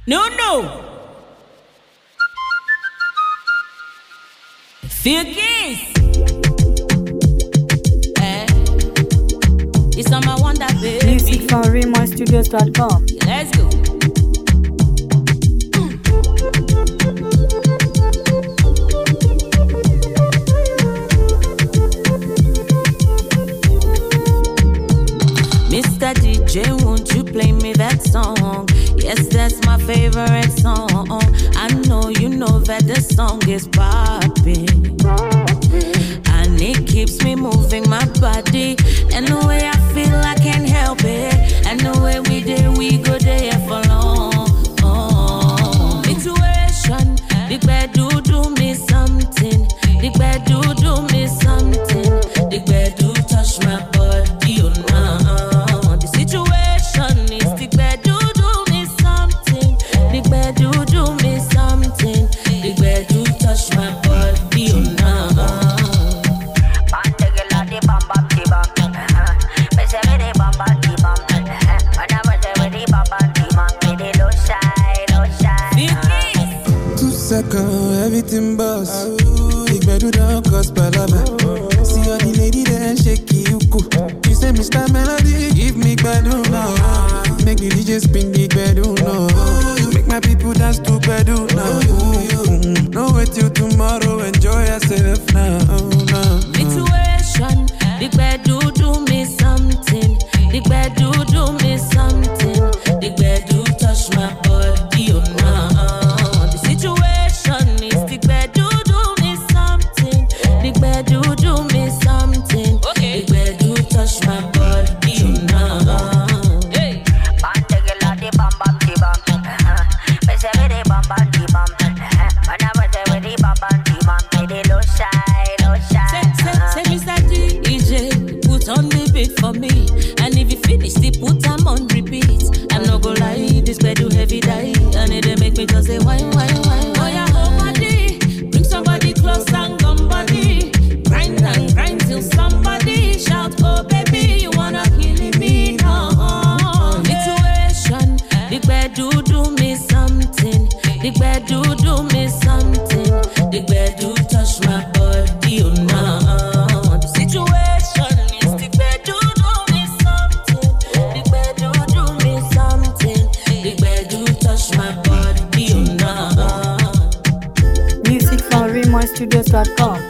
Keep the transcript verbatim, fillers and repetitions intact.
No, no. Figures. Eh. It's on my wonder, baby. Music from Remo Studios dot com. Let's go. Mister D J, won't you play me that song? Yes, that's my favorite song. I know you know that the song is popping, and it keeps me moving my body. And the way I feel, I can't help it. And the way we did, we go there for long. Situation, the bed do do me something. The bed do do me something. The bed do touch my body, you know. Everything boss. Big bedroom don't cost palava. See all the lady there shake you cool. You say Mister Melody, give me bedroom now. Make the D J spin the bedroom now. Make my people dance to bedroom now. No wait till tomorrow, enjoy yourself now. Situation, the bed do do me something. The bed do do me something. The bed do touch my body, you know. For me, and if you finish the put I'm on repeat. I'm not gonna lie, this bed do heavy die, and it make me just say wine, wine, wine. Oh yeah, oh body, bring somebody close and come body, grind and grind till somebody shout, oh baby, you wanna kill me now? Situation, the bed do do me something, the bed do do me something, the bed do touch my body, you know. The situation. Music from Remo Studios dot com.